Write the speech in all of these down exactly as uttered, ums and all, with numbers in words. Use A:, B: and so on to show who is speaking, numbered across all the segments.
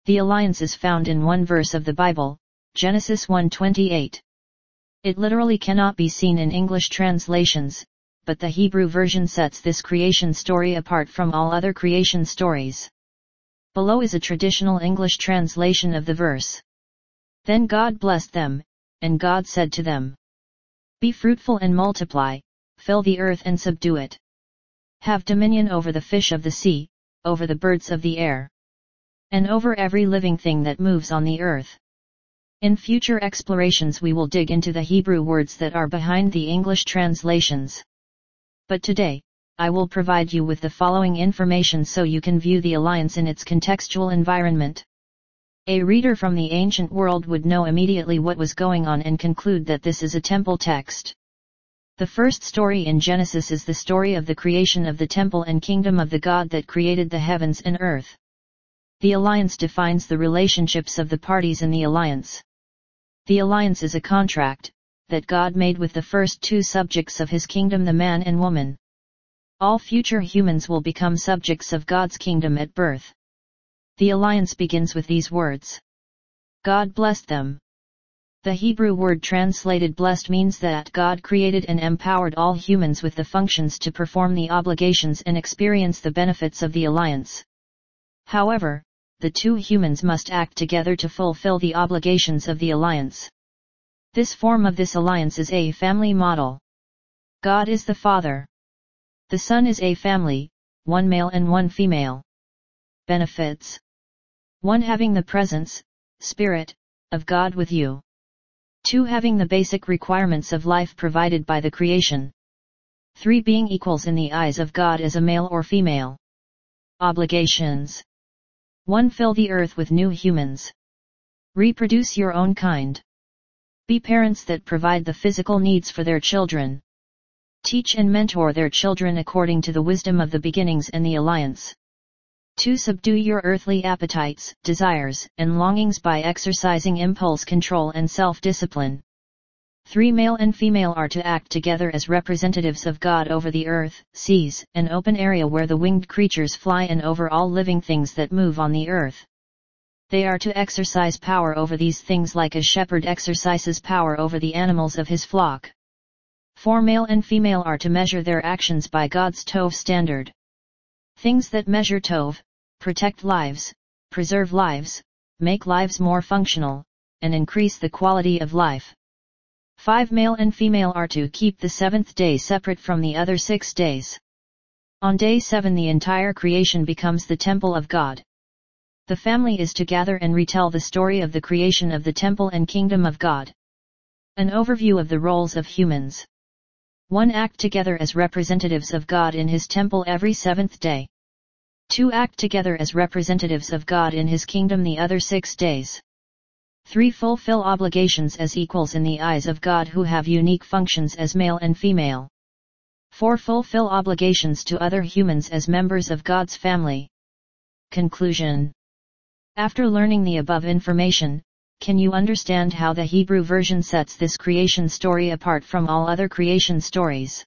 A: The alliance is found in one verse of the Bible, Genesis one twenty-eight. It literally cannot be seen in English translations, but the Hebrew version sets this creation story apart from all other creation stories. Below is a traditional English translation of the verse. Then God blessed them, and God said to them, "Be fruitful and multiply, fill the earth and subdue it. Have dominion over the fish of the sea, over the birds of the air, and over every living thing that moves on the earth." In future explorations we will dig into the Hebrew words that are behind the English translations. But today, I will provide you with the following information so you can view the alliance in its contextual environment. A reader from the ancient world would know immediately what was going on and conclude that this is a temple text. The first story in Genesis is the story of the creation of the temple and kingdom of the God that created the heavens and earth. The alliance defines the relationships of the parties in the alliance. The alliance is a contract that God made with the first two subjects of his kingdom, the man and woman. All future humans will become subjects of God's kingdom at birth. The alliance begins with these words: God blessed them. The Hebrew word translated blessed means that God created and empowered all humans with the functions to perform the obligations and experience the benefits of the alliance. However, the two humans must act together to fulfill the obligations of the alliance. This form of this alliance is a family model. God is the Father. The Son is a family, one male and one female. Benefits: one Having the presence, Spirit, of God with you. two Having the basic requirements of life provided by the creation. three Being equals in the eyes of God as a male or female. Obligations: one Fill the earth with new humans. Reproduce your own kind. Be parents that provide the physical needs for their children. Teach and mentor their children according to the wisdom of the beginnings and the alliance. two Subdue your earthly appetites, desires, and longings by exercising impulse control and self-discipline. three Male and female are to act together as representatives of God over the earth, seas, and open area where the winged creatures fly and over all living things that move on the earth. They are to exercise power over these things like a shepherd exercises power over the animals of his flock. four Male and female are to measure their actions by God's Tov standard. Things that measure Tov, protect lives, preserve lives, make lives more functional, and increase the quality of life. five Male and female are to keep the seventh day separate from the other six days. On day seven the entire creation becomes the temple of God. The family is to gather and retell the story of the creation of the temple and kingdom of God. An overview of the roles of humans. one Act together as representatives of God in his temple every seventh day. two Act together as representatives of God in his kingdom the other six days. three Fulfill obligations as equals in the eyes of God who have unique functions as male and female. four Fulfill obligations to other humans as members of God's family. Conclusion. After learning the above information, can you understand how the Hebrew version sets this creation story apart from all other creation stories?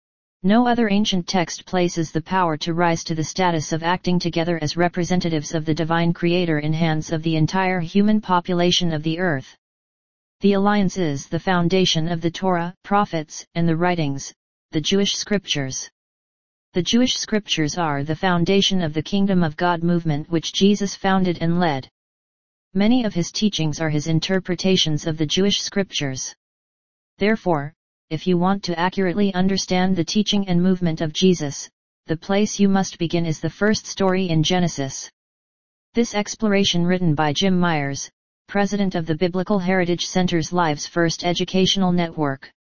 A: No other ancient text places the power to rise to the status of acting together as representatives of the divine Creator in hands of the entire human population of the earth. The alliance is the foundation of the Torah, prophets, and the writings, the Jewish scriptures. The Jewish scriptures are the foundation of the Kingdom of God movement which Jesus founded and led. Many of his teachings are his interpretations of the Jewish scriptures. Therefore, if you want to accurately understand the teaching and movement of Jesus, the place you must begin is the first story in Genesis. This exploration, written by Jim Myers, president of the Biblical Heritage Center's Lives First Educational Network.